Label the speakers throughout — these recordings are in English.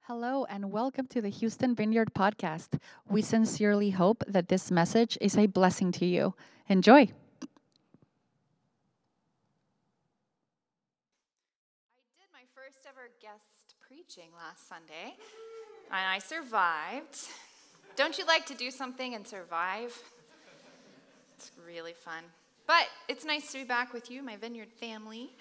Speaker 1: Hello, and welcome to the Houston Vineyard Podcast. We sincerely hope that this message is a blessing to you. Enjoy.
Speaker 2: I did my first ever guest preaching last Sunday, and I survived. Don't you like to do something and survive? It's really fun. But it's nice to be back with you, my Vineyard family.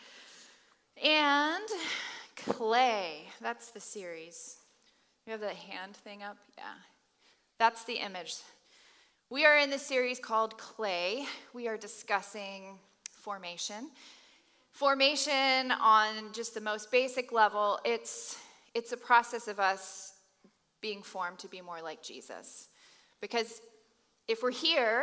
Speaker 2: And clay, that's the series. You have the hand thing up? Yeah. That's the image. We are in the series called Clay. We are discussing formation. Formation on just the most basic level, it's a process of us being formed to be more like Jesus. Because if we're here,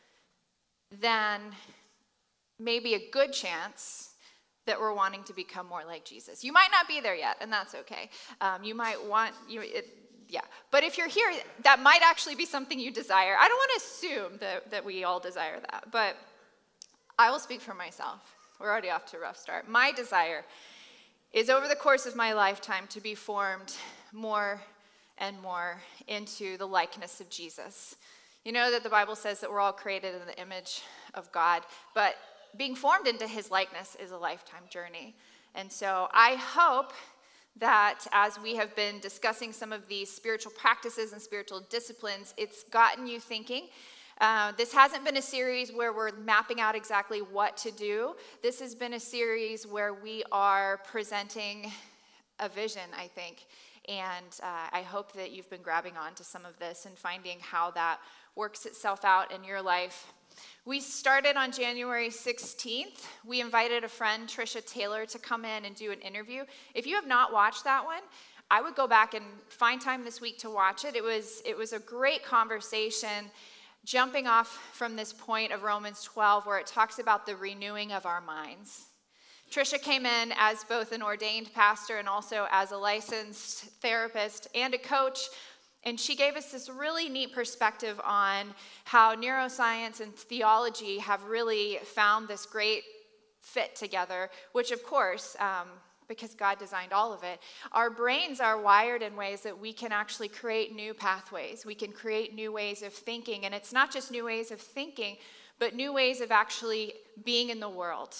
Speaker 2: then maybe a good chance that we're wanting to become more like Jesus. You might not be there yet, and that's okay. You might want, yeah. But if you're here, that might actually be something you desire. I don't want to assume that we all desire that, but I will speak for myself. We're already off to a rough start. My desire is over the course of my lifetime to be formed more and more into the likeness of Jesus. You know that the Bible says that we're all created in the image of God, but being formed into his likeness is a lifetime journey. And so I hope that as we have been discussing some of these spiritual practices and spiritual disciplines, it's gotten you thinking. This hasn't been a series where we're mapping out exactly what to do. This has been a series where we are presenting a vision, I think. And I hope that you've been grabbing on to some of this and finding how that works itself out in your life. We started on January 16th. We invited a friend, Trisha Taylor, to come in and do an interview. If you have not watched that one, I would go back and find time this week to watch it. It was a great conversation, jumping off from this point of Romans 12 where it talks about the renewing of our minds. Trisha came in as both an ordained pastor and also as a licensed therapist and a coach. And she gave us this really neat perspective on how neuroscience and theology have really found this great fit together, which of course, because God designed all of it, our brains are wired in ways that we can actually create new pathways. We can create new ways of thinking. And it's not just new ways of thinking, but new ways of actually being in the world.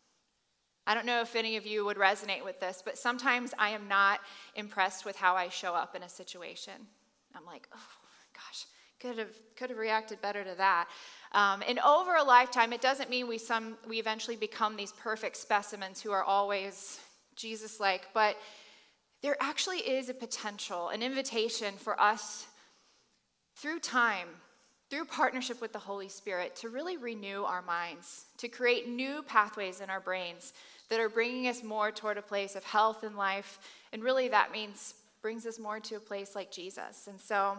Speaker 2: I don't know if any of you would resonate with this, but sometimes I am not impressed with how I show up in a situation. I'm like, oh gosh, could have reacted better to that. And over a lifetime, it doesn't mean we eventually become these perfect specimens who are always Jesus-like, but there actually is a potential, an invitation for us through time, through partnership with the Holy Spirit, to really renew our minds, to create new pathways in our brains that are bringing us more toward a place of health and life. And really that means brings us more to a place like Jesus. And so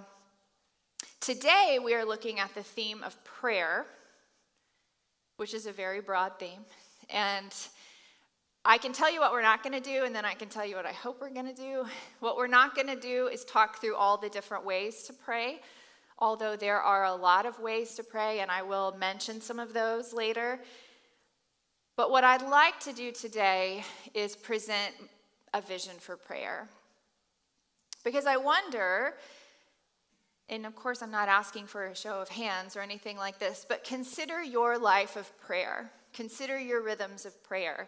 Speaker 2: today we are looking at the theme of prayer, which is a very broad theme. And I can tell you what we're not going to do, and then I can tell you what I hope we're going to do. What we're not going to do is talk through all the different ways to pray, although there are a lot of ways to pray, and I will mention some of those later. But what I'd like to do today is present a vision for prayer. Because I wonder, and of course I'm not asking for a show of hands or anything like this, but consider your life of prayer. Consider your rhythms of prayer.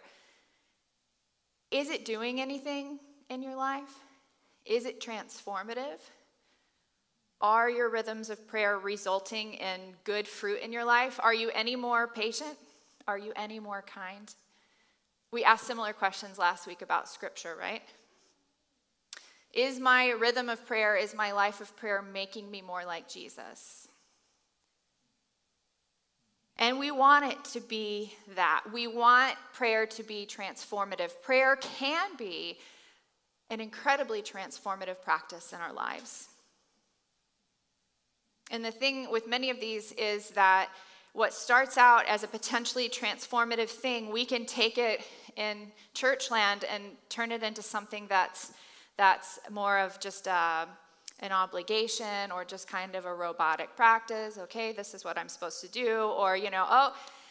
Speaker 2: Is it doing anything in your life? Is it transformative? Are your rhythms of prayer resulting in good fruit in your life? Are you any more patient? Are you any more kind? We asked similar questions last week about Scripture, right? Is my rhythm of prayer, is my life of prayer making me more like Jesus? And we want it to be that. We want prayer to be transformative. Prayer can be an incredibly transformative practice in our lives. And the thing with many of these is that what starts out as a potentially transformative thing, we can take it in church land and turn it into something that's more of just an obligation or just kind of a robotic practice. Okay, this is what I'm supposed to do. Or,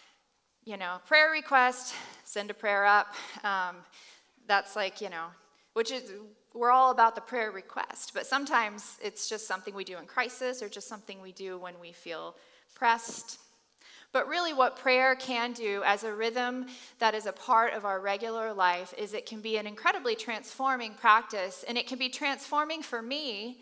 Speaker 2: prayer request, send a prayer up. That's like, which is, we're all about the prayer request, but sometimes it's just something we do in crisis or just something we do when we feel pressed. But really what prayer can do as a rhythm that is a part of our regular life is it can be an incredibly transforming practice, and it can be transforming for me.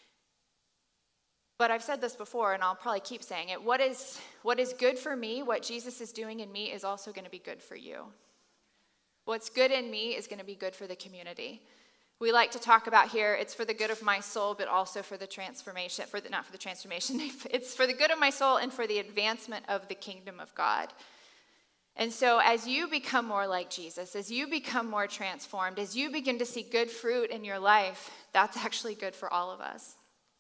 Speaker 2: But I've said this before, and I'll probably keep saying it. What is good for me, what Jesus is doing in me, is also going to be good for you. What's good in me is going to be good for the community. We like to talk about here, it's for the good of my soul, but also for the transformation, not for the transformation, it's for the good of my soul and for the advancement of the kingdom of God. And so as you become more like Jesus, as you become more transformed, as you begin to see good fruit in your life, that's actually good for all of us.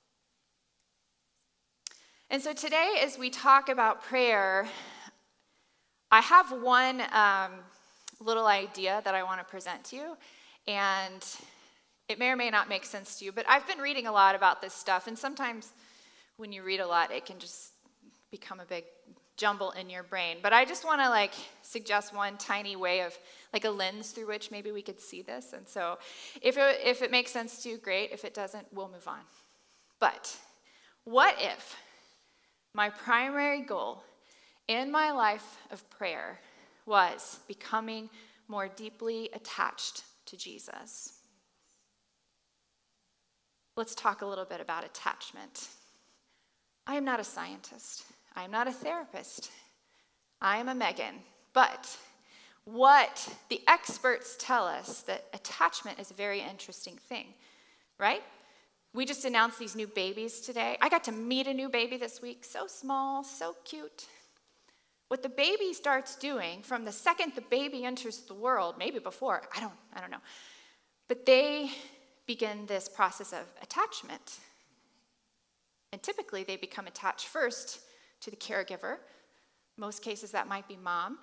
Speaker 2: And so today, as we talk about prayer, I have one little idea that I want to present to you, and it may or may not make sense to you, but I've been reading a lot about this stuff, and sometimes when you read a lot, it can just become a big jumble in your brain. But I just want to suggest one tiny way of a lens through which maybe we could see this. And so if it makes sense to you, great. If it doesn't, we'll move on. But what if my primary goal in my life of prayer was becoming more deeply attached to Jesus? Let's talk a little bit about attachment. I am not a scientist. I am not a therapist. I am a Megan. But what the experts tell us, that attachment is a very interesting thing, right? We just announced these new babies today. I got to meet a new baby this week. So small, so cute. What the baby starts doing from the second the baby enters the world, maybe before, I don't know. But they begin this process of attachment. And typically they become attached first to the caregiver. Most cases that might be mom.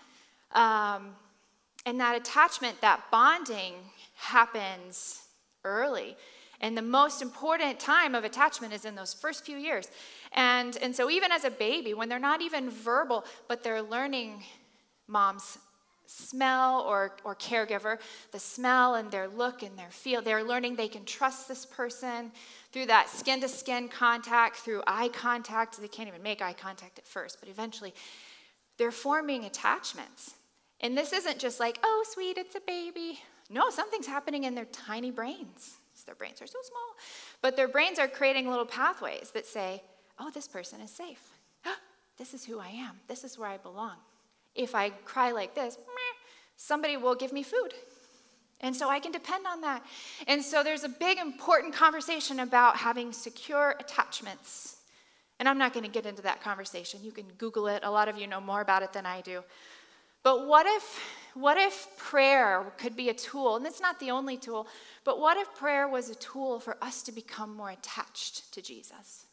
Speaker 2: And that attachment, that bonding happens early. And the most important time of attachment is in those first few years. And so even as a baby, when they're not even verbal, but they're learning mom's smell or caregiver, the smell and their look and their feel, they're learning they can trust this person through that skin-to-skin contact, through eye contact. They can't even make eye contact at first, but eventually they're forming attachments. And this isn't just oh, sweet, it's a baby. No, something's happening in their tiny brains. Their brains are so small. But their brains are creating little pathways that say, oh, this person is safe. This is who I am. This is where I belong. If I cry like this, somebody will give me food. And so I can depend on that. And so there's a big, important conversation about having secure attachments. And I'm not going to get into that conversation. You can Google it. A lot of you know more about it than I do. But what if prayer could be a tool, and it's not the only tool, but what if prayer was a tool for us to become more attached to Jesus?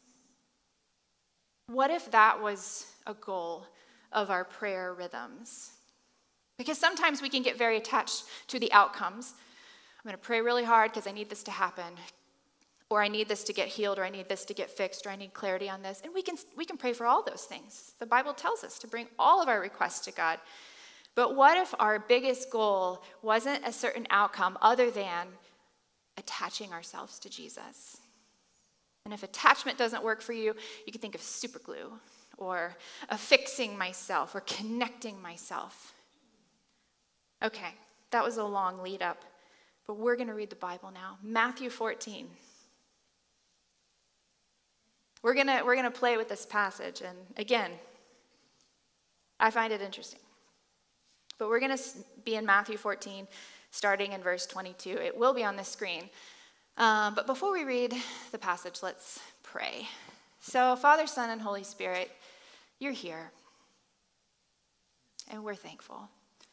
Speaker 2: What if that was a goal of our prayer rhythms? Because sometimes we can get very attached to the outcomes. I'm going to pray really hard because I need this to happen, or I need this to get healed, or I need this to get fixed, or I need clarity on this. And we can pray for all those things. The Bible tells us to bring all of our requests to God. But what if our biggest goal wasn't a certain outcome other than attaching ourselves to Jesus? And if attachment doesn't work for you, you can think of super glue, or affixing myself, or connecting myself. Okay, that was a long lead up, but we're going to read the Bible now. Matthew 14. We're gonna play with this passage, and again, I find it interesting. But we're going to be in Matthew 14, starting in verse 22. It will be on the screen. But before we read the passage, let's pray. So, Father, Son, and Holy Spirit, you're here. And we're thankful.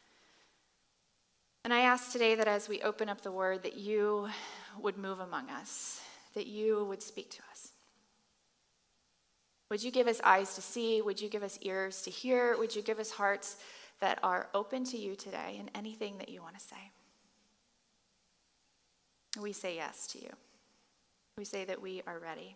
Speaker 2: And I ask today that as we open up the word, that you would move among us, that you would speak to us. Would you give us eyes to see? Would you give us ears to hear? Would you give us hearts that are open to you today and anything that you want to say? We say yes to you. We say that we are ready.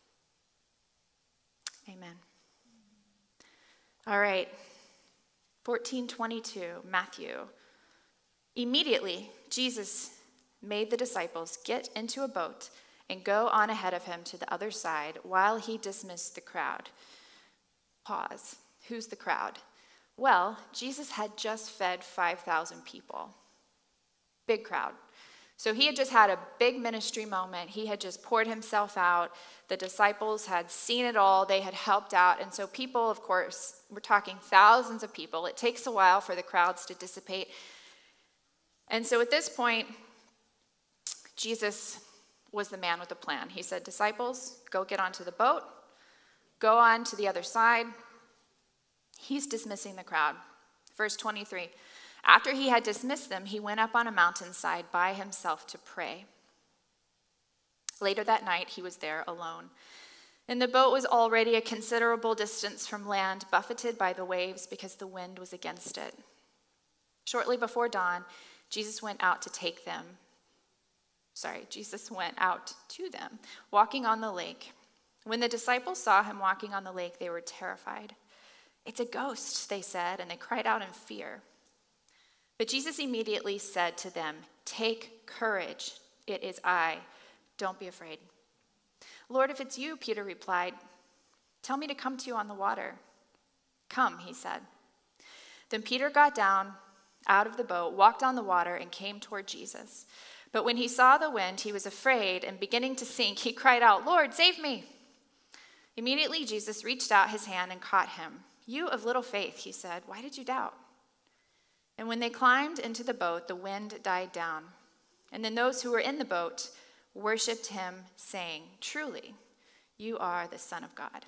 Speaker 2: Amen. All right. 14:22, Matthew. Immediately, Jesus made the disciples get into a boat and go on ahead of him to the other side while he dismissed the crowd. Pause. Who's the crowd? Well, Jesus had just fed 5,000 people. Big crowd. So he had just had a big ministry moment. He had just poured himself out. The disciples had seen it all. They had helped out. And so people, of course, we're talking thousands of people. It takes a while for the crowds to dissipate. And so at this point, Jesus was the man with the plan. He said, disciples, go get onto the boat. Go on to the other side. He's dismissing the crowd. Verse 23. After he had dismissed them, he went up on a mountainside by himself to pray. Later that night, he was there alone. And the boat was already a considerable distance from land, buffeted by the waves because the wind was against it. Shortly before dawn, Jesus went out to them, walking on the lake. When the disciples saw him walking on the lake, they were terrified. "It's a ghost," they said, and they cried out in fear. But Jesus immediately said to them, "Take courage, it is I. Don't be afraid." "Lord, if it's you," Peter replied, "tell me to come to you on the water." "Come," he said. Then Peter got down out of the boat, walked on the water, and came toward Jesus. But when he saw the wind, he was afraid, and beginning to sink, he cried out, "Lord, save me." Immediately Jesus reached out his hand and caught him. "You of little faith," he said, "why did you doubt?" And when they climbed into the boat, the wind died down. And then those who were in the boat worshipped him, saying, "Truly, you are the Son of God."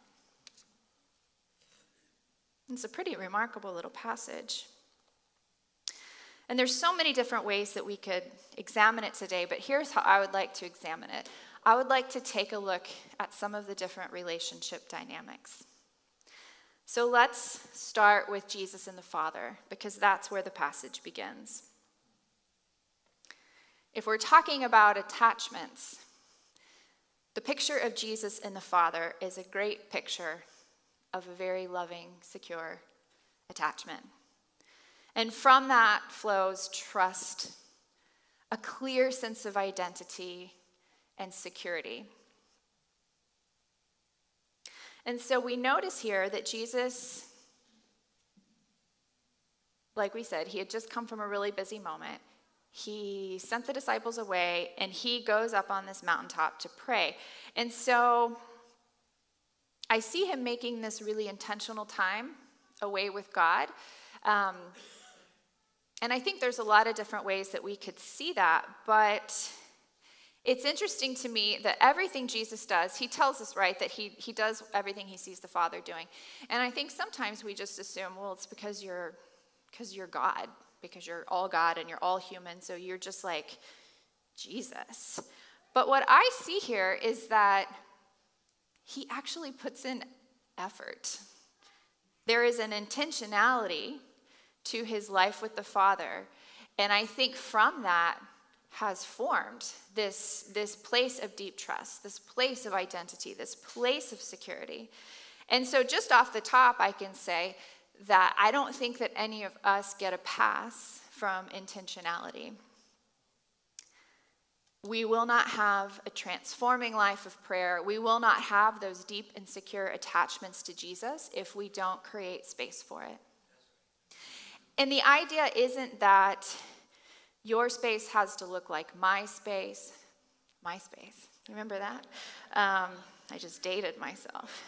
Speaker 2: It's a pretty remarkable little passage. And there's so many different ways that we could examine it today, but here's how I would like to examine it. I would like to take a look at some of the different relationship dynamics. So let's start with Jesus and the Father, because that's where the passage begins. If we're talking about attachments, the picture of Jesus and the Father is a great picture of a very loving, secure attachment. And from that flows trust, a clear sense of identity, and security. And so we notice here that Jesus, like we said, he had just come from a really busy moment. He sent the disciples away, and he goes up on this mountaintop to pray. And so I see him making this really intentional time away with God. And I think there's a lot of different ways that we could see that, but it's interesting to me that everything Jesus does, he tells us, right, that he does everything he sees the Father doing. And I think sometimes we just assume, well, it's because you're God, because you're all God and you're all human, so you're just like Jesus. But what I see here is that he actually puts in effort. There is an intentionality to his life with the Father. And I think from that has formed this place of deep trust, this place of identity, this place of security. And so just off the top, I can say that I don't think that any of us get a pass from intentionality. We will not have a transforming life of prayer. We will not have those deep and secure attachments to Jesus if we don't create space for it. And the idea isn't that your space has to look like my space. Remember that? I just dated myself.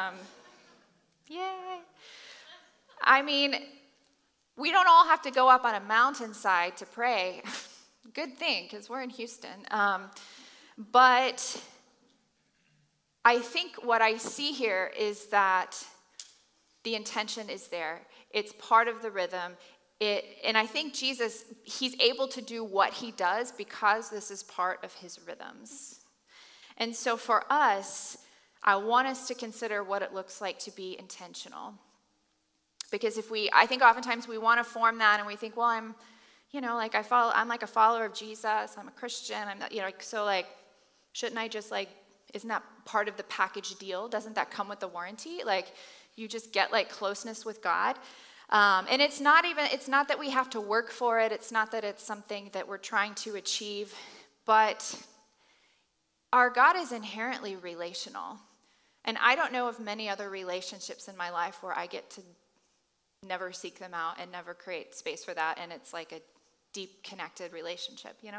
Speaker 2: Yay. I mean, we don't all have to go up on a mountainside to pray. Good thing, because we're in Houston. But I think what I see here is that the intention is there. It's part of the rhythm. And I think Jesus, he's able to do what he does because this is part of his rhythms. And so for us, I want us to consider what it looks like to be intentional. Because I think oftentimes we want to form that and we think, well, I'm like a follower of Jesus, I'm a Christian, I'm not, so like, shouldn't I just isn't that part of the package deal? Doesn't that come with the warranty? Like, you just get closeness with God. And it's not that we have to work for it. It's not that it's something that we're trying to achieve. but our God is inherently relational. And I don't know of many other relationships in my life where I get to never seek them out and never create space for that, and it's like a deep connected relationship, you know?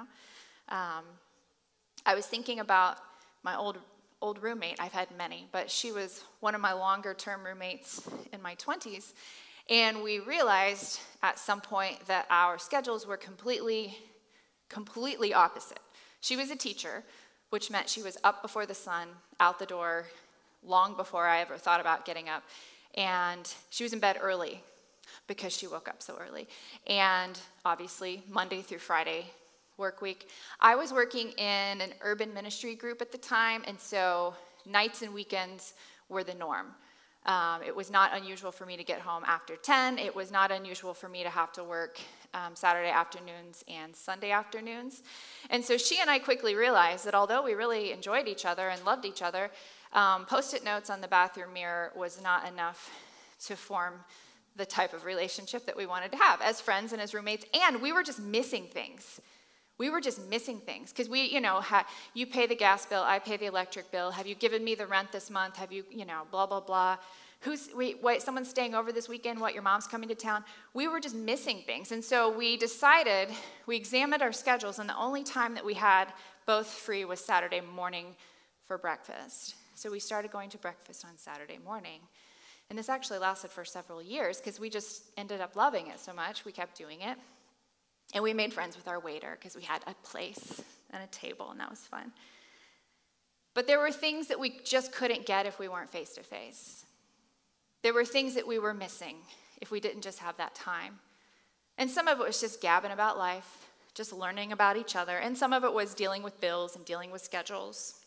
Speaker 2: I was thinking about my old roommate. I've had many, but she was one of my longer term roommates in my 20s, and we realized at some point that our schedules were completely opposite. She was a teacher, which meant she was up before the sun, out the door, long before I ever thought about getting up, and she was in bed early because she woke up so early. And obviously, Monday through Friday work week. I was working in an urban ministry group at the time, and so nights and weekends were the norm. It was not unusual for me to get home after 10. It was not unusual for me to have to work Saturday afternoons and Sunday afternoons. And so she and I quickly realized that although we really enjoyed each other and loved each other, Post-it notes on the bathroom mirror was not enough to form the type of relationship that we wanted to have as friends and as roommates, and we were just missing things. We were just missing things because we, you pay the gas bill, I pay the electric bill. Have you given me the rent this month? Have you, blah, blah, blah. Wait, someone's staying over this weekend? What, your mom's coming to town? We were just missing things. And so we examined our schedules, and the only time that we had both free was Saturday morning for breakfast. So we started going to breakfast on Saturday morning. And this actually lasted for several years because we just ended up loving it so much. We kept doing it. And we made friends with our waiter because we had a place and a table, and that was fun. But there were things that we just couldn't get if we weren't face to face. There were things that we were missing if we didn't just have that time. And some of it was just gabbing about life, just learning about each other. And some of it was dealing with bills and dealing with schedules.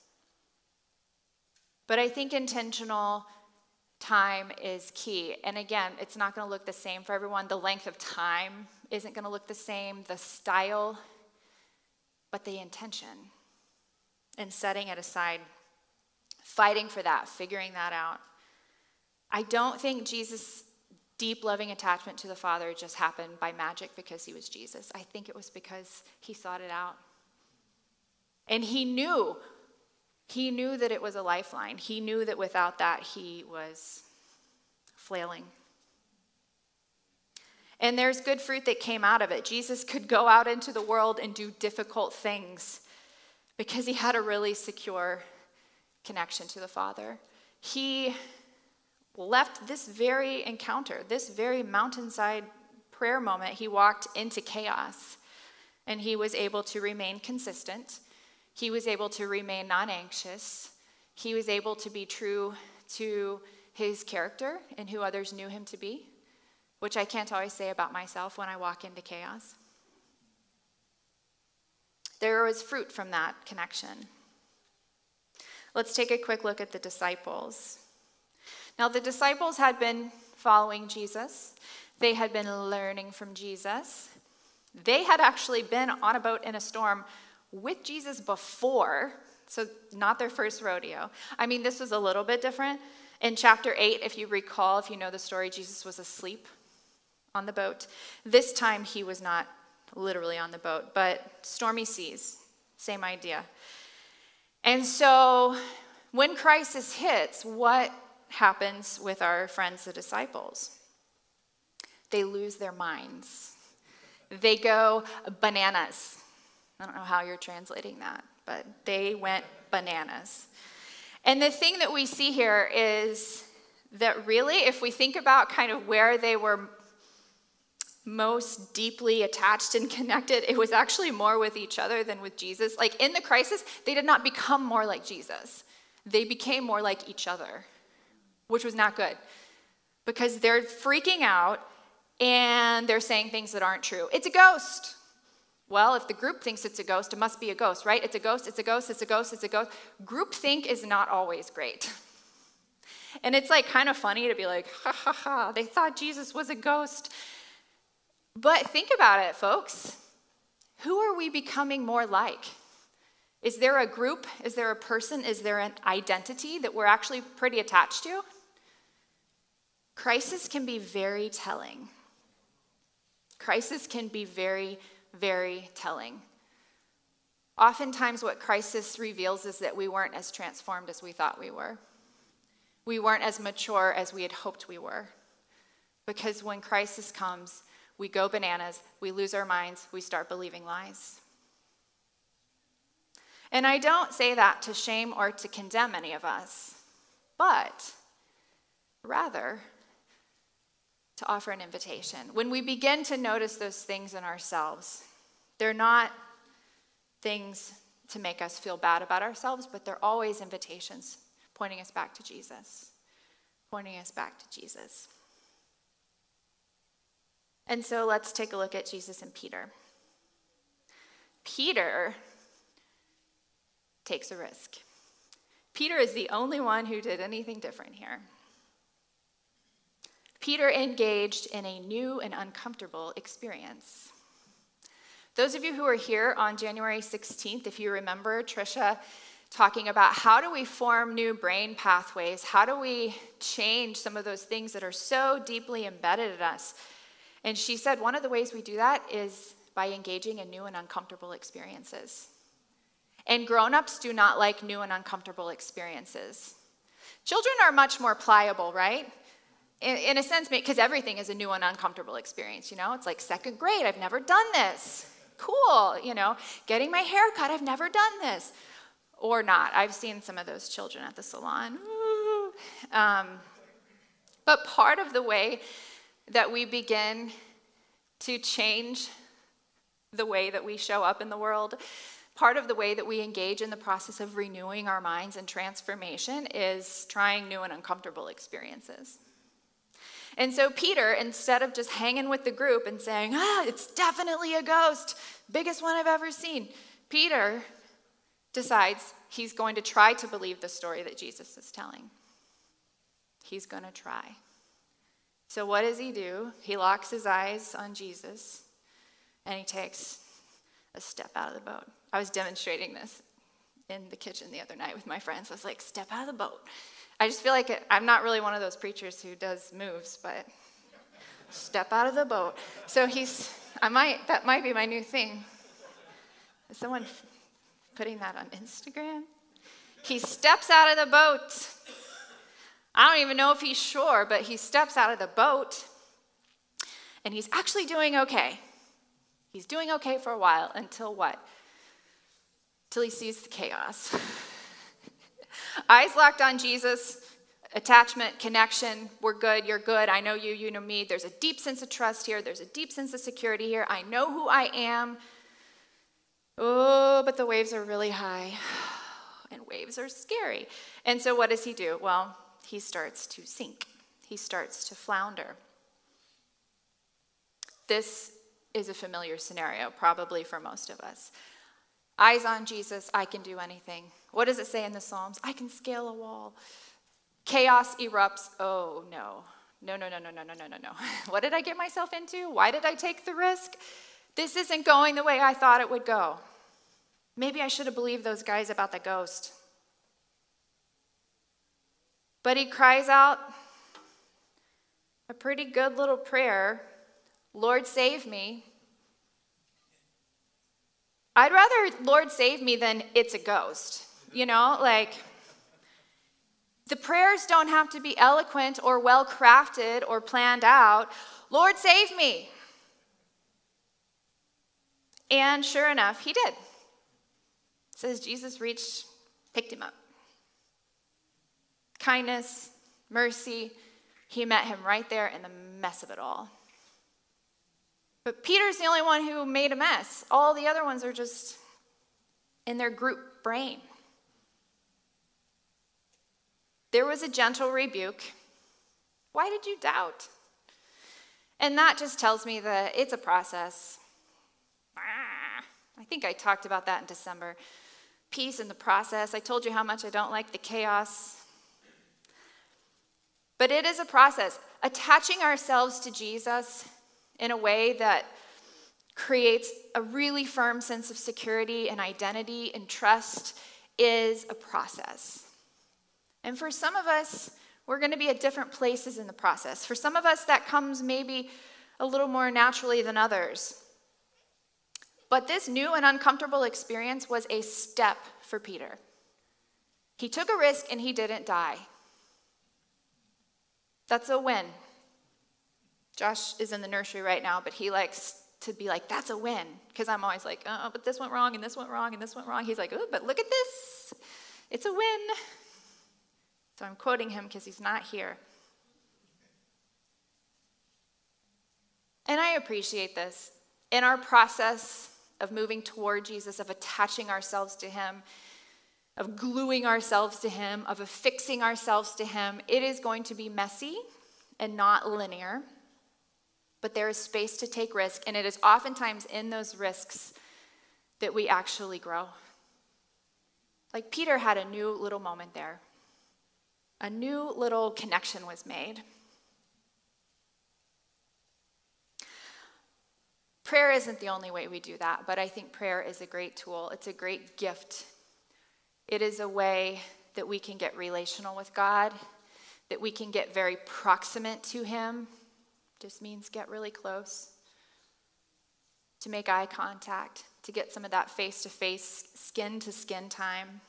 Speaker 2: But I think intentional time is key. And again, it's not going to look the same for everyone. The length of time isn't going to look the same, the style, but the intention. And setting it aside, fighting for that, figuring that out. I don't think Jesus' deep loving attachment to the Father just happened by magic because he was Jesus. I think it was because he sought it out. And he knew that it was a lifeline. He knew that without that, he was flailing. And there's good fruit that came out of it. Jesus could go out into the world and do difficult things because he had a really secure connection to the Father. He left this very encounter, this very mountainside prayer moment, he walked into chaos, and he was able to remain consistent. He was able to remain non-anxious. He was able to be true to his character and who others knew him to be, which I can't always say about myself when I walk into chaos. There was fruit from that connection. Let's take a quick look at the disciples. Now, the disciples had been following Jesus. They had been learning from Jesus. They had actually been on a boat in a storm with Jesus before, so not their first rodeo. I mean, this was a little bit different. In chapter 8, if you recall, if you know the story, Jesus was asleep on the boat. This time, he was not literally on the boat, but stormy seas, same idea. And so when crisis hits, what happens with our friends, the disciples? They lose their minds. They go bananas. I don't know how you're translating that, but they went bananas. And the thing that we see here is that really, if we think about kind of where they were most deeply attached and connected, it was actually more with each other than with Jesus. Like in the crisis, they did not become more like Jesus. They became more like each other, which was not good because they're freaking out and they're saying things that aren't true. It's a ghost. Well, if the group thinks it's a ghost, it must be a ghost, right? It's a ghost, it's a ghost, it's a ghost, it's a ghost. Groupthink is not always great. And it's like kind of funny to be like, ha ha ha, they thought Jesus was a ghost. But think about it, folks. Who are we becoming more like? Is there a group? Is there a person? Is there an identity that we're actually pretty attached to? Crisis can be very telling. Crisis can be very, very telling. Oftentimes what crisis reveals is that we weren't as transformed as we thought we were. We weren't as mature as we had hoped we were. Because when crisis comes, we go bananas, we lose our minds, we start believing lies. And I don't say that to shame or to condemn any of us, but rather to offer an invitation. When we begin to notice those things in ourselves, they're not things to make us feel bad about ourselves, but they're always invitations pointing us back to Jesus, pointing us back to Jesus. And so let's take a look at Jesus and Peter. Peter takes a risk. Peter is the only one who did anything different here. Peter engaged in a new and uncomfortable experience. Those of you who were here on January 16th, if you remember Trisha talking about how do we form new brain pathways, how do we change some of those things that are so deeply embedded in us. And she said one of the ways we do that is by engaging in new and uncomfortable experiences. And grown-ups do not like new and uncomfortable experiences. Children are much more pliable, right? In a sense, because everything is a new and uncomfortable experience, you know? It's like second grade, I've never done this. Cool, you know? Getting my hair cut, I've never done this. Or not. I've seen some of those children at the salon. But part of the way that we begin to change the way that we show up in the world, part of the way that we engage in the process of renewing our minds and transformation is trying new and uncomfortable experiences. And so Peter, instead of just hanging with the group and saying, it's definitely a ghost, biggest one I've ever seen, Peter decides he's going to try to believe the story that Jesus is telling. He's going to try. So what does he do? He locks his eyes on Jesus, and he takes a step out of the boat. I was demonstrating this in the kitchen the other night with my friends. I was like, step out of the boat. I just feel like I'm not really one of those preachers who does moves, but step out of the boat. So that might be my new thing. Is someone putting that on Instagram? He steps out of the boat. I don't even know if he's sure, but he steps out of the boat, and he's actually doing okay. He's doing okay for a while until what? Till he sees the chaos. Eyes locked on Jesus, attachment, connection, we're good, you're good, I know you, you know me. There's a deep sense of trust here. There's a deep sense of security here. I know who I am. Oh, but the waves are really high, and waves are scary. And so what does he do? Well, he starts to sink. He starts to flounder. This is a familiar scenario, probably for most of us. Eyes on Jesus, I can do anything. What does it say in the Psalms? I can scale a wall. Chaos erupts. Oh, no. No. What did I get myself into? Why did I take the risk? This isn't going the way I thought it would go. Maybe I should have believed those guys about the ghost. But he cries out a pretty good little prayer, Lord, save me. I'd rather Lord save me than it's a ghost. You know, like, the prayers don't have to be eloquent or well-crafted or planned out. Lord, save me. And sure enough, he did. It says Jesus reached, picked him up. Kindness, mercy, he met him right there in the mess of it all. But Peter's the only one who made a mess. All the other ones are just in their group brain. There was a gentle rebuke. Why did you doubt? And that just tells me that it's a process. I think I talked about that in December. Peace in the process. I told you how much I don't like the chaos. But it is a process. Attaching ourselves to Jesus in a way that creates a really firm sense of security and identity and trust is a process. And for some of us, we're going to be at different places in the process. For some of us, that comes maybe a little more naturally than others. But this new and uncomfortable experience was a step for Peter. He took a risk and he didn't die. That's a win. Josh is in the nursery right now, but he likes to be like, that's a win. Because I'm always like, oh, but this went wrong, and this went wrong, and this went wrong. He's like, oh, but look at this. It's a win. So I'm quoting him because he's not here. And I appreciate this. In our process of moving toward Jesus, of attaching ourselves to him, of gluing ourselves to him, of affixing ourselves to him, it is going to be messy and not linear. But there is space to take risk, and it is oftentimes in those risks that we actually grow. Like Peter had a new little moment there. A new little connection was made. Prayer isn't the only way we do that, but I think prayer is a great tool. It's a great gift. It is a way that we can get relational with God, that we can get very proximate to him. Just means get really close, to make eye contact, to get some of that face-to-face, skin-to-skin time.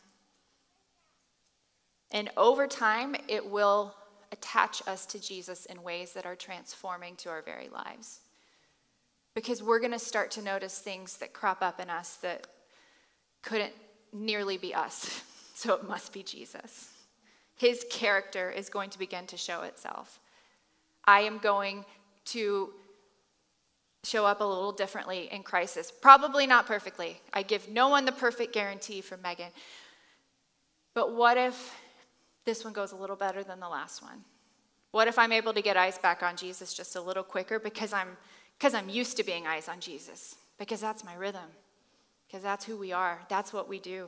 Speaker 2: And over time, it will attach us to Jesus in ways that are transforming to our very lives. Because we're going to start to notice things that crop up in us that couldn't nearly be us. So it must be Jesus. His character is going to begin to show itself. I am going to show up a little differently in crisis. Probably not perfectly. I give no one the perfect guarantee for Megan. But what if this one goes a little better than the last one? What if I'm able to get eyes back on Jesus just a little quicker because I'm used to being eyes on Jesus? Because that's my rhythm. Because that's who we are. That's what we do.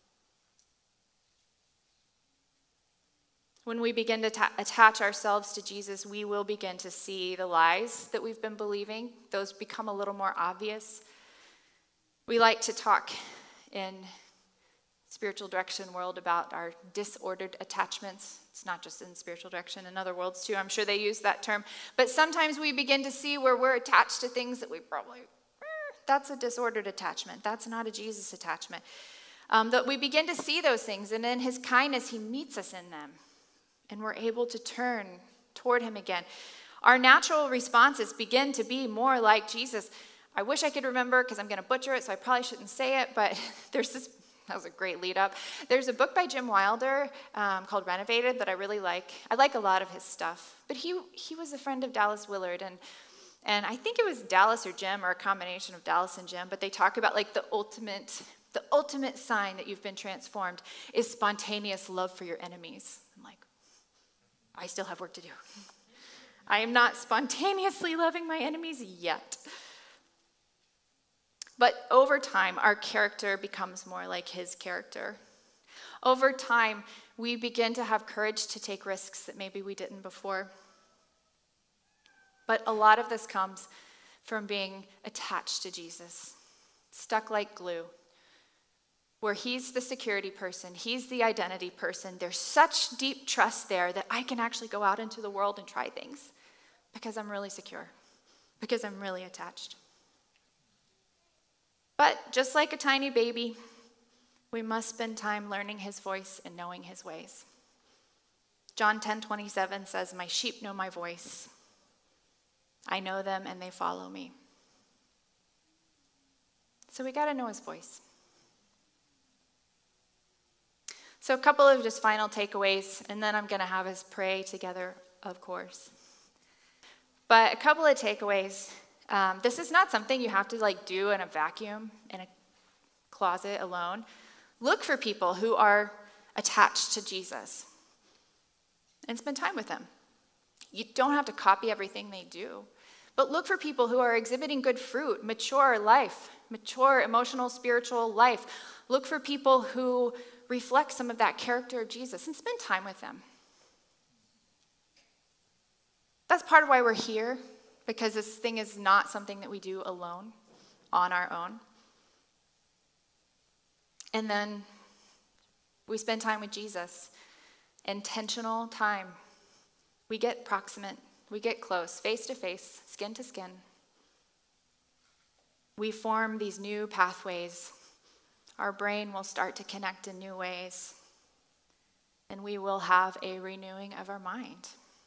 Speaker 2: When we begin to attach ourselves to Jesus, we will begin to see the lies that we've been believing. Those become a little more obvious. We like to talk in spiritual direction world about our disordered attachments. It's not just in spiritual direction, in other worlds too. I'm sure they use that term. But sometimes we begin to see where we're attached to things that we probably, that's a disordered attachment. That's not a Jesus attachment. That we begin to see those things, and in his kindness, he meets us in them. And we're able to turn toward him again. Our natural responses begin to be more like Jesus. I wish I could remember, because I'm going to butcher it, so I probably shouldn't say it, but that was a great lead up. There's a book by Jim Wilder called Renovated that I really like. I like a lot of his stuff. But he was a friend of Dallas Willard, and I think it was Dallas or Jim, or a combination of Dallas and Jim, but they talk about like the ultimate sign that you've been transformed is spontaneous love for your enemies. I'm like, I still have work to do. I am not spontaneously loving my enemies yet. But over time, our character becomes more like his character. Over time, we begin to have courage to take risks that maybe we didn't before. But a lot of this comes from being attached to Jesus, stuck like glue, where he's the security person, he's the identity person. There's such deep trust there that I can actually go out into the world and try things because I'm really secure, because I'm really attached. But just like a tiny baby, we must spend time learning his voice and knowing his ways. John 10:27 says, "My sheep know my voice. I know them and they follow me." So we got to know his voice. So a couple of just final takeaways, and then I'm going to have us pray together, of course. But a couple of takeaways. This is not something you have to do in a vacuum, in a closet alone. Look for people who are attached to Jesus and spend time with them. You don't have to copy everything they do, but look for people who are exhibiting good fruit, mature life, mature emotional, spiritual life. Look for people who reflect some of that character of Jesus and spend time with them. That's part of why we're here, because this thing is not something that we do alone, on our own. And then we spend time with Jesus. Intentional time. We get proximate. We get close, face to face, skin to skin. we form these new pathways. Our brain will start to connect in new ways, and we will have a renewing of our mind.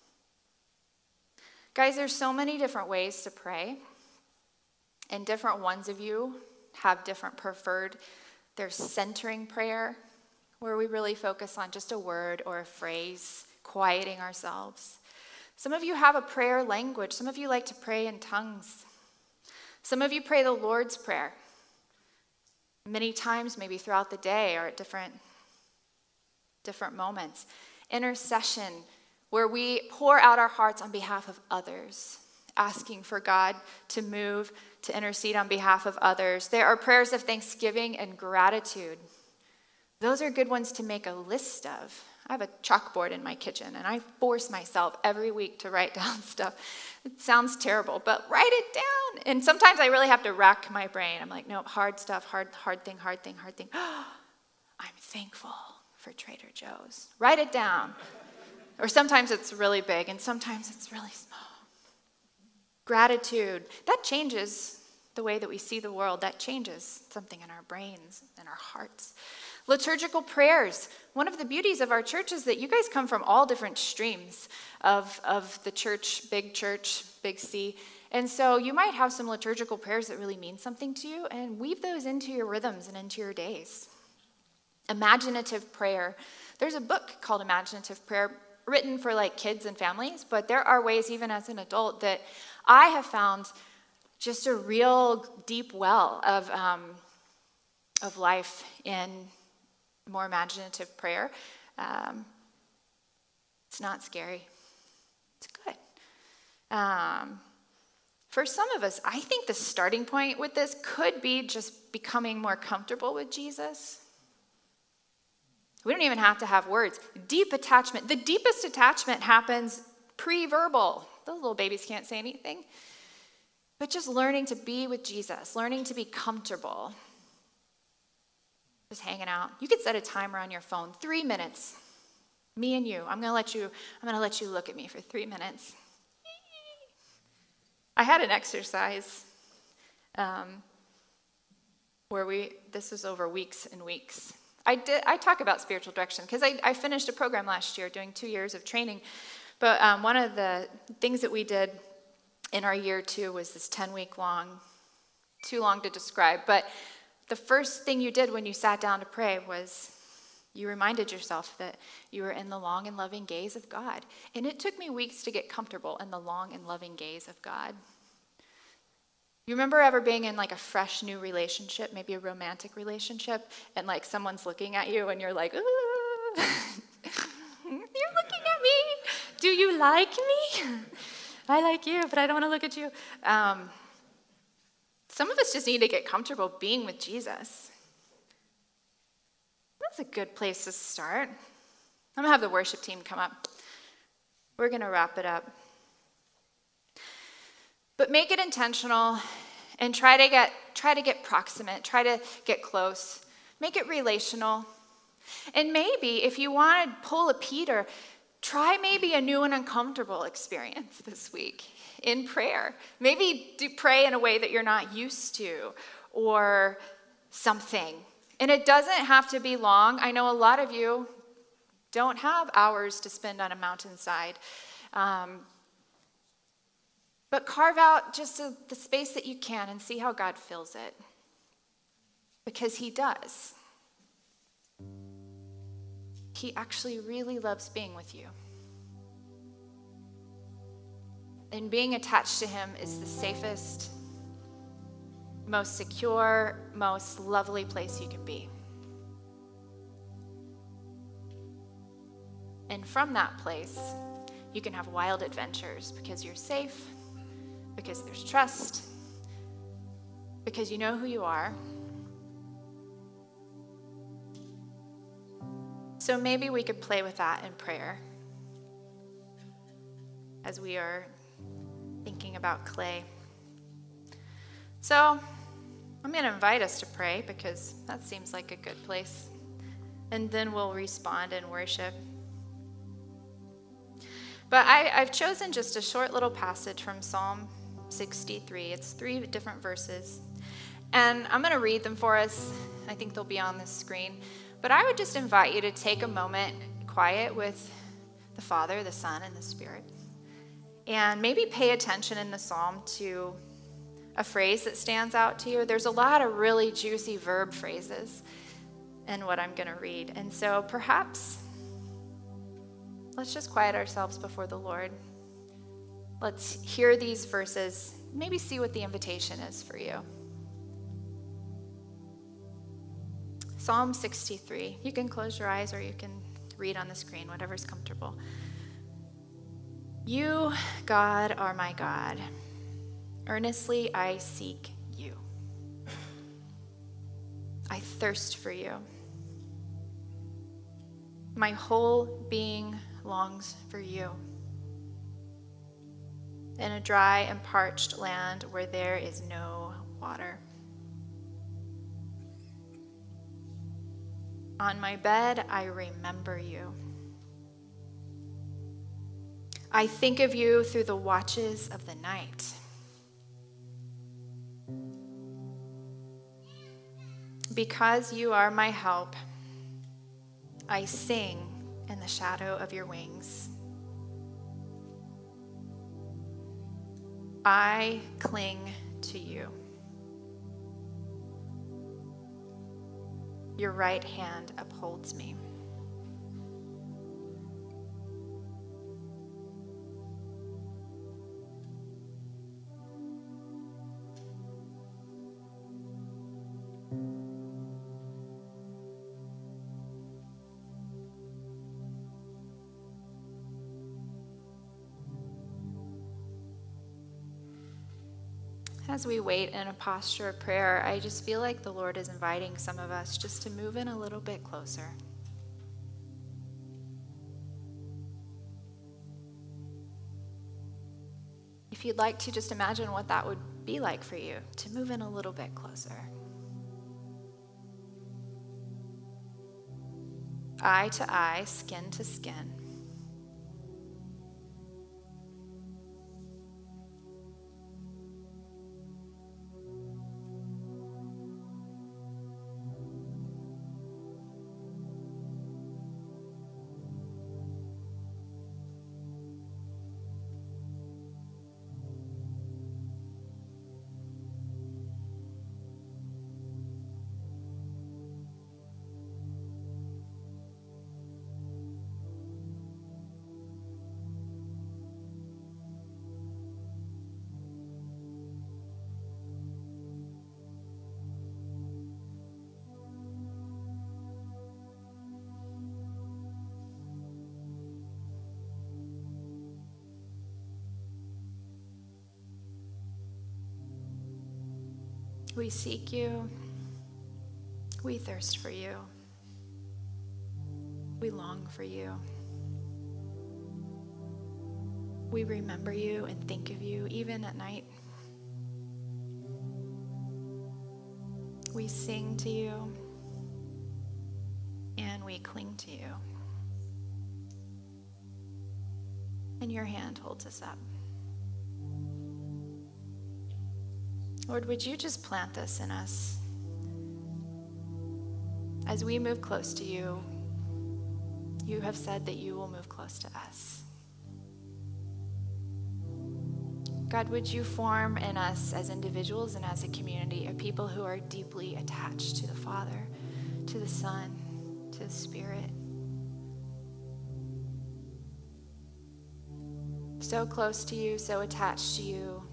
Speaker 2: Guys, there's so many different ways to pray, and different ones of you have different preferred. There's centering prayer, where we really focus on just a word or a phrase, quieting ourselves. Some of you have a prayer language. Some of you like to pray in tongues. Some of you pray the Lord's Prayer many times, maybe throughout the day or at different moments. Intercession, where we pour out our hearts on behalf of others, asking for God to move, to intercede on behalf of others. There are prayers of thanksgiving and gratitude. Those are good ones to make a list of. I have a chalkboard in my kitchen, and I force myself every week to write down stuff. It sounds terrible, but write it down. And sometimes I really have to rack my brain. I'm like, no, hard stuff, hard thing. I'm thankful for Trader Joe's. Write it down. Or sometimes it's really big, and sometimes it's really small. Gratitude, that changes the way that we see the world. That changes something in our brains and our hearts. Liturgical prayers. One of the beauties of our church is that you guys come from all different streams of the church, Big C. And so you might have some liturgical prayers that really mean something to you, and weave those into your rhythms and into your days. Imaginative prayer. There's a book called Imaginative Prayer written for like kids and families, but there are ways even as an adult that I have found just a real deep well of life in more imaginative prayer. It's not scary. It's good. For some of us, I think the starting point with this could be just becoming more comfortable with Jesus. We don't even have to have words. Deep attachment. The deepest attachment happens pre-verbal. Those little babies can't say anything. But just learning to be with Jesus, learning to be comfortable. Just hanging out. You could set a timer on your phone. 3 minutes. Me and you. I'm gonna let you look at me for 3 minutes. I had an exercise where this was over weeks and weeks. I talk about spiritual direction because I finished a program last year doing 2 years of training. But one of the things that we did in our year 2 was this 10-week long, too long to describe. But the first thing you did when you sat down to pray was you reminded yourself that you were in the long and loving gaze of God. And it took me weeks to get comfortable in the long and loving gaze of God. You remember ever being in like a fresh new relationship, maybe a romantic relationship, and like someone's looking at you and you're like, ooh, you're looking at me. Do you like me? I like you, but I don't want to look at you. Some of us just need to get comfortable being with Jesus. That's a good place to start. I'm going to have the worship team come up. We're going to wrap it up. But make it intentional and try to get proximate, try to get close. Make it relational. And maybe if you want to pull a Peter, try maybe a new and uncomfortable experience this week in prayer. Maybe do pray in a way that you're not used to or something. And it doesn't have to be long. I know a lot of you don't have hours to spend on a mountainside. But carve out just the space that you can and see how God fills it. Because he does. He actually really loves being with you. And being attached to him is the safest, most secure, most lovely place you can be. And from that place, you can have wild adventures because you're safe, because there's trust, because you know who you are. So maybe we could play with that in prayer as we are thinking about clay. So I'm going to invite us to pray because that seems like a good place. And then we'll respond in worship. But I've chosen just a short little passage from Psalm 63. It's 3 different verses. And I'm going to read them for us. I think they'll be on the screen. But I would just invite you to take a moment quiet with the Father, the Son, and the Spirit. And maybe pay attention in the psalm to a phrase that stands out to you. There's a lot of really juicy verb phrases in what I'm going to read. And so perhaps let's just quiet ourselves before the Lord. Let's hear these verses, maybe see what the invitation is for you. Psalm 63. You can close your eyes or you can read on the screen, whatever's comfortable. You, God, are my God. Earnestly I seek you. I thirst for you. My whole being longs for you. In a dry and parched land where there is no water. On my bed, I remember you. I think of you through the watches of the night. Because you are my help, I sing in the shadow of your wings. I cling to you. Your right hand upholds me. As we wait in a posture of prayer, I just feel like the Lord is inviting some of us just to move in a little bit closer. If you'd like to just imagine what that would be like for you, to move in a little bit closer. Eye to eye, skin to skin. We seek you. We thirst for you. We long for you. We remember you and think of you even at night. We sing to you and we cling to you. And your hand holds us up. Lord, would you just plant this in us? As we move close to you, you have said that you will move close to us. God, would you form in us as individuals and as a community a people who are deeply attached to the Father, to the Son, to the Spirit. So close to you, so attached to you,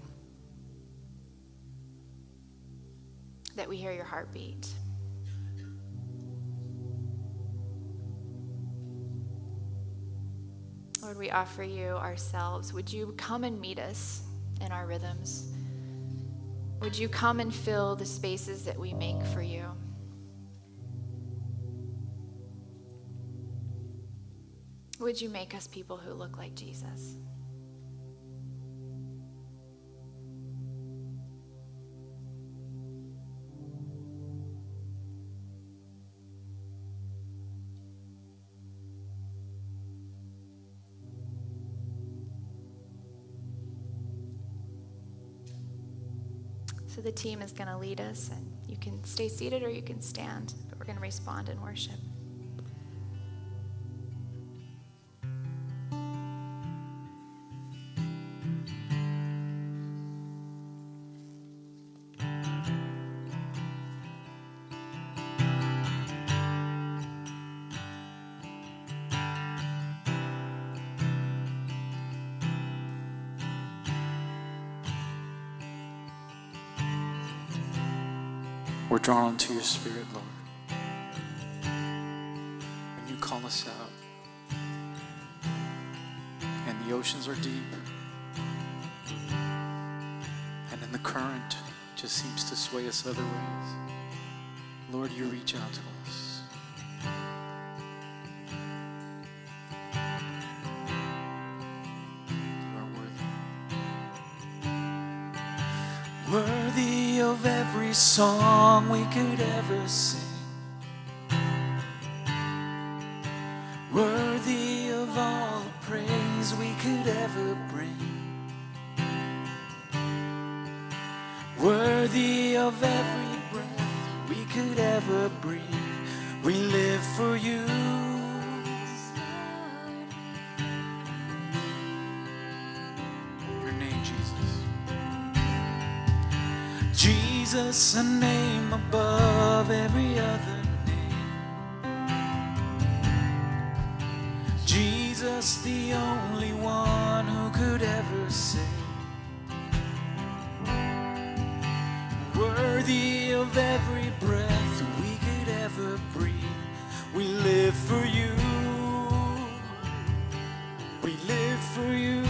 Speaker 2: that we hear your heartbeat. Lord, we offer you ourselves. Would you come and meet us in our rhythms? Would you come and fill the spaces that we make for you? Would you make us people who look like Jesus? So the team is going to lead us, and you can stay seated or you can stand, but we're going to respond in worship.
Speaker 3: We're drawn to your Spirit, Lord. When you call us out, and the oceans are deep, and in the current just seems to sway us other ways, Lord, you reach out to us. You are worthy. Worthy of every song we could ever sing. Worthy of all the praise we could ever bring. Worthy of every breath we could ever breathe. We live for you. Your name, Jesus. Jesus, a name above every other name. Jesus, the only one who could ever save. Worthy of every breath we could ever breathe. We live for you. We live for you.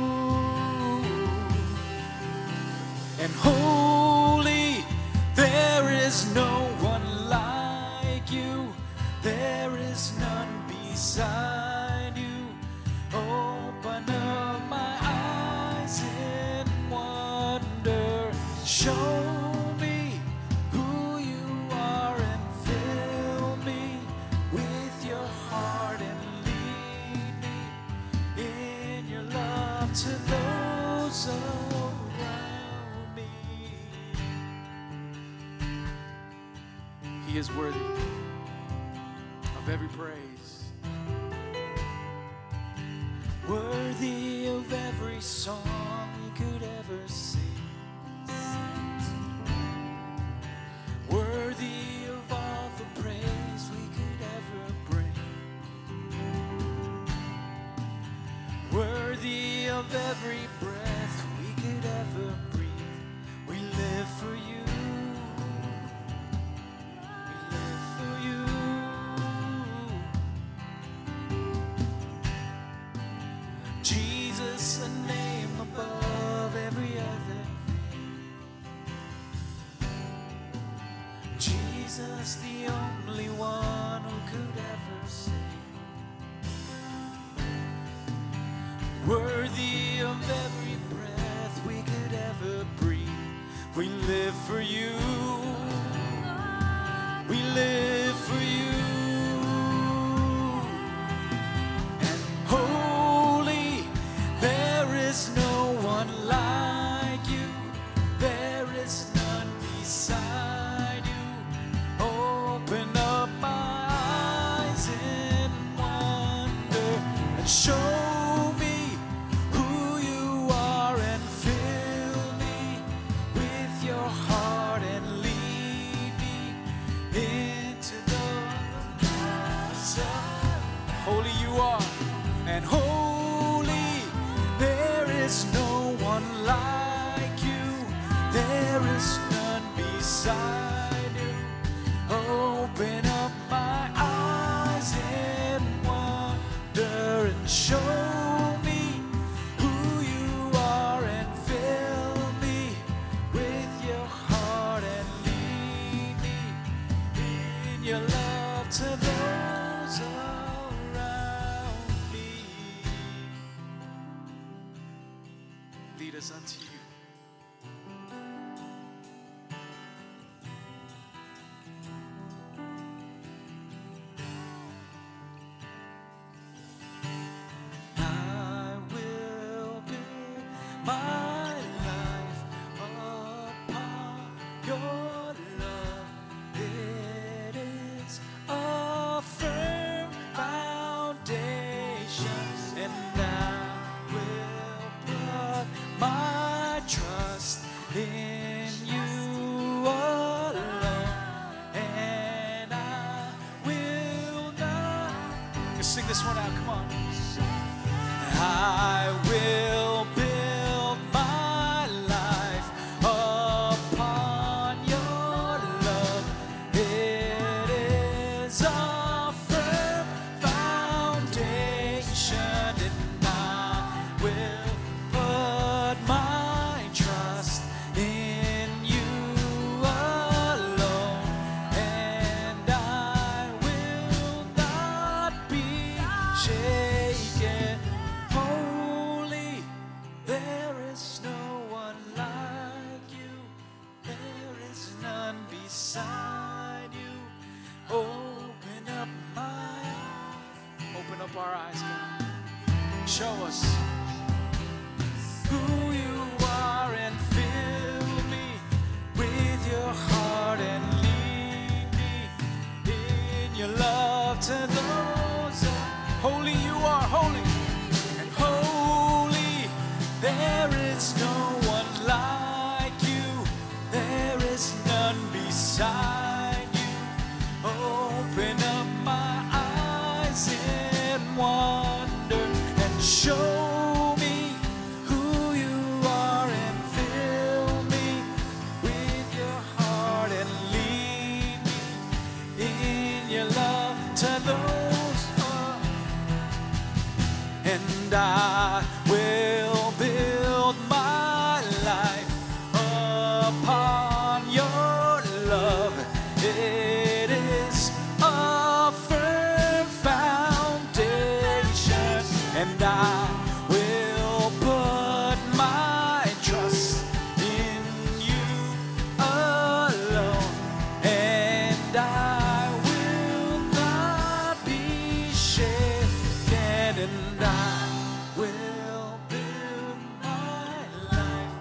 Speaker 3: And holy, there is no one like you. There is none beside you. Open up my eyes in wonder. Show me who you are and fill me with your heart and lead me in your love to those around me. He is worthy of every praise, worthy of every song we could ever sing, worthy of all the praise we could ever bring, worthy of every breath we could ever breathe. We live for you. Jesus, a name above every other name. Jesus, the only one who could ever save. Worthy of every breath we could ever breathe. We live for you. We live for you. There's no one like you. There is none beside you. Open up my eyes in wonder and show me who you are and fill me with your heart and lead me into the light. Holy you are, and holy, there is no one like you. There is none beside you. Open up my eyes in wonder and show me who you are and fill me with your heart and lead me in your love to those around me. Lead us unto you. I will build my life upon sing this one out. Come on. I will build my life upon your love. It is a firm foundation, and I will put my trust in you alone, and I will not be shaken. Holy, there is no one like you. There is none beside you. Open up our eyes, God. Show us who you are and fill me with your heart and lead me in your love to those. Holy you are, holy. And holy, there is no one like you. There is none beside you. Open up my eyes in wonder and show me who you are and fill me with your heart and lead me in your love to those. And I will build my life upon your love. It is a firm foundation, and I will put my trust in you alone, and I will not be shaken, and I will build my life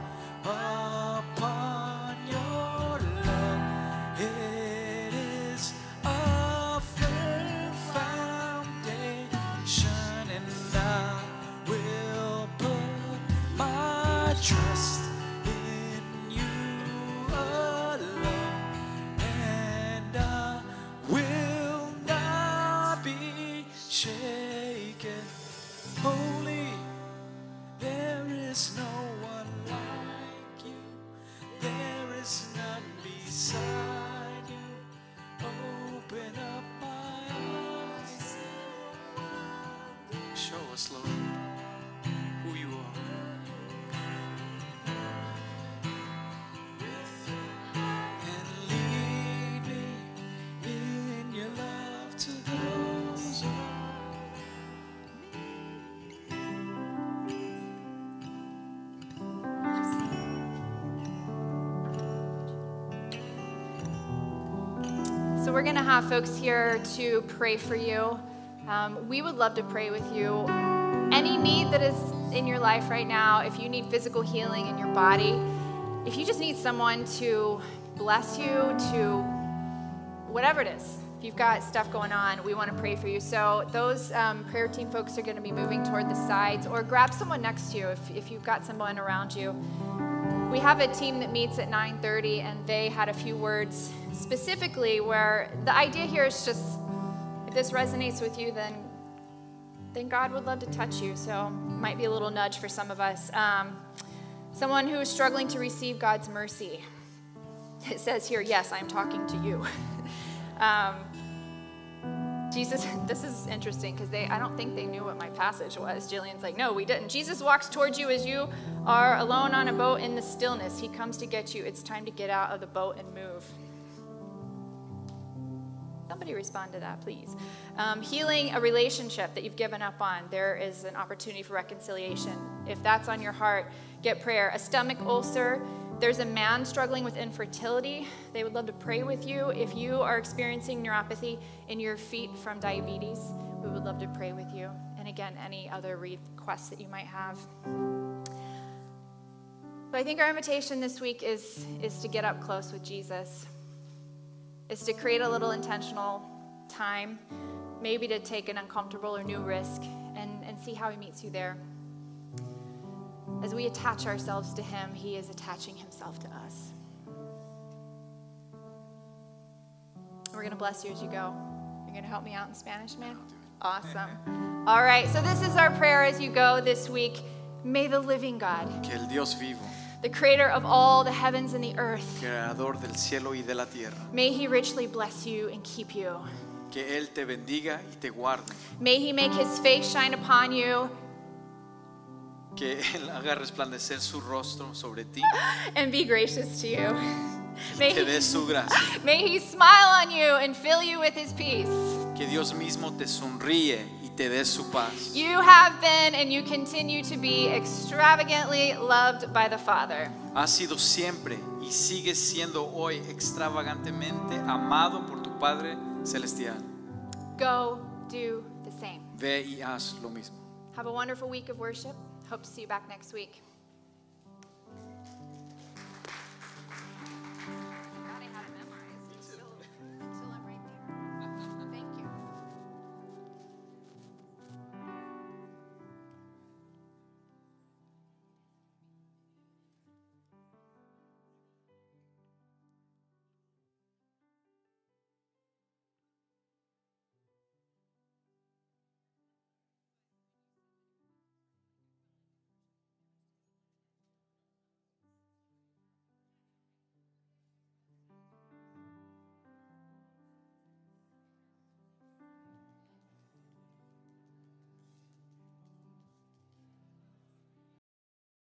Speaker 3: upon your love. It is a firm foundation, and I will put my trust in you alone, and I will not be shaken. Holy, there is no one like you. There is none beside you. Open up my eyes. Show us, Lord, who you are. And lead me in your love to those.
Speaker 2: So we're going to have folks here to pray for you. We would love to pray with you. Any need that is in your life right now, if you need physical healing in your body, if you just need someone to bless you, to whatever it is, if you've got stuff going on, we want to pray for you. So those prayer team folks are going to be moving toward the sides, or grab someone next to you if you've got someone around you. We have a team that meets at 9:30, and they had a few words specifically where the idea here is just, if this resonates with you, then God would love to touch you. So it might be a little nudge for some of us. Someone who is struggling to receive God's mercy. It says here, yes, I'm talking to you. Jesus, this is interesting because I don't think they knew what my passage was. Jillian's like, no, we didn't. Jesus walks towards you as you are alone on a boat in the stillness. He comes to get you. It's time to get out of the boat and move. Somebody respond to that, please. Healing a relationship that you've given up on. There is an opportunity for reconciliation. If that's on your heart, get prayer. A stomach ulcer. There's a man struggling with infertility. They would love to pray with you. If you are experiencing neuropathy in your feet from diabetes, we would love to pray with you. And again, any other requests that you might have. But I think our invitation this week is to get up close with Jesus. Is to create a little intentional time, maybe to take an uncomfortable or new risk and see how he meets you there. As we attach ourselves to him, he is attaching himself to us. We're going to bless you as you go. You're going to help me out in Spanish, man? Awesome. All right, so this is our prayer as you go this week. May the living God,
Speaker 3: Que el Dios vivo,
Speaker 2: the creator of all the heavens and the earth,
Speaker 3: creador del cielo y de la tierra,
Speaker 2: may he richly bless you and keep you.
Speaker 3: que Él te bendiga y te guarde,
Speaker 2: May he make his face shine upon you
Speaker 3: que Él haga resplandecer su rostro sobre ti,
Speaker 2: and be gracious to you. May
Speaker 3: te dé su gracia,
Speaker 2: may he smile on you and fill you with his peace.
Speaker 3: que Dios mismo te sonríe y te dé su paz.
Speaker 2: You have been and you continue to be extravagantly loved by the Father.
Speaker 3: Has sido siempre y sigues siendo hoy extravagantemente amado por tu Padre Celestial.
Speaker 2: Go do the same.
Speaker 3: Ve y haz lo mismo.
Speaker 2: Have a wonderful week of worship. Hope to see you back next week.